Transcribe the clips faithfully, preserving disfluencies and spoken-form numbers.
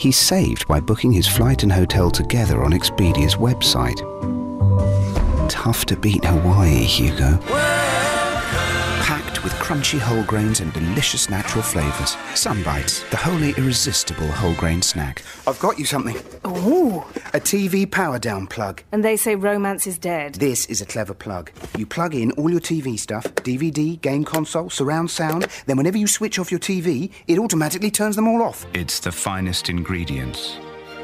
He saved by booking his flight and hotel together on Expedia's website. Tough to beat Hawaii, Hugo. Packed with crunchy whole grains and delicious natural flavours. Sunbites, the wholly irresistible whole grain snack. I've got you something. Ooh. A T V power down plug. And they say romance is dead. This is a clever plug. You plug in all your T V stuff, D V D, game console, surround sound, then whenever you switch off your T V, it automatically turns them all off. It's the finest ingredients.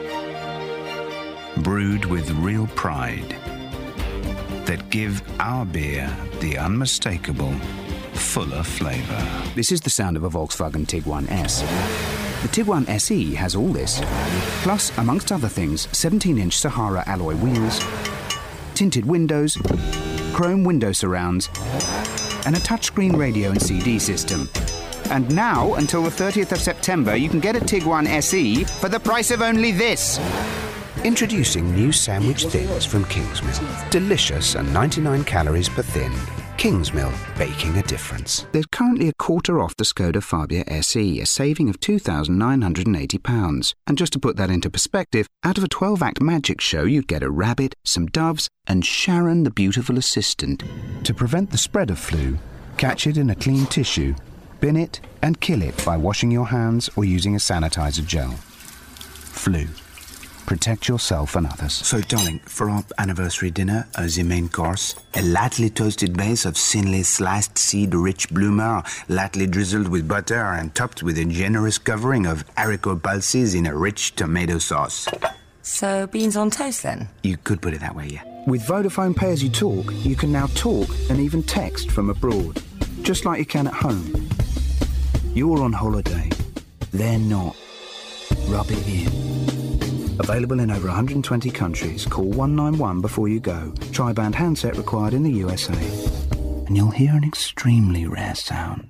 Brewed with real pride. That give our beer the unmistakable, fuller flavour. This is the sound of a Volkswagen Tiguan S. The Tiguan S E has all this. Plus, amongst other things, seventeen inch Sahara alloy wheels, tinted windows, chrome window surrounds, and a touchscreen radio and C D system. And now, until the thirtieth of September, you can get a Tiguan S E for the price of only this. Introducing new sandwich thins from Kingsmill. Delicious and ninety-nine calories per thin. Kingsmill, baking a difference. There's currently a quarter off the Skoda Fabia S E, a saving of two thousand nine hundred eighty pounds. And just to put that into perspective, out of a twelve act magic show, you'd get a rabbit, some doves, and Sharon, the beautiful assistant. To prevent the spread of flu, catch it in a clean tissue, bin it, and kill it by washing your hands or using a sanitizer gel. Flu. Protect yourself and others. So, darling, for our anniversary dinner, as the main course, a lightly toasted base of thinly sliced seed-rich bloomer, lightly drizzled with butter and topped with a generous covering of haricot pulses in a rich tomato sauce. So, beans on toast, then? You could put it that way, yeah. With Vodafone Pay As You Talk, you can now talk and even text from abroad, just like you can at home. You're on holiday. They're not. Rub it in. Available in over one hundred twenty countries. Call one nine one before you go. Tri-band handset required in the U S A. And you'll hear an extremely rare sound.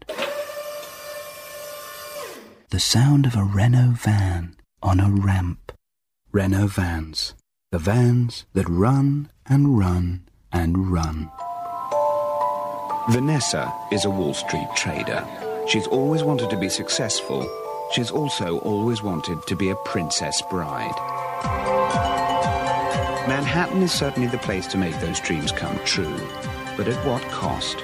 The sound of a Renault van on a ramp. Renault vans. The vans that run and run and run. Vanessa is a Wall Street trader. She's always wanted to be successful. She's also always wanted to be a princess bride. Manhattan is certainly the place to make those dreams come true. But at what cost?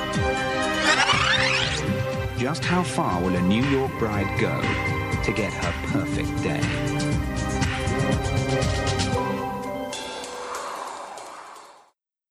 Just how far will a New York bride go to get her perfect day?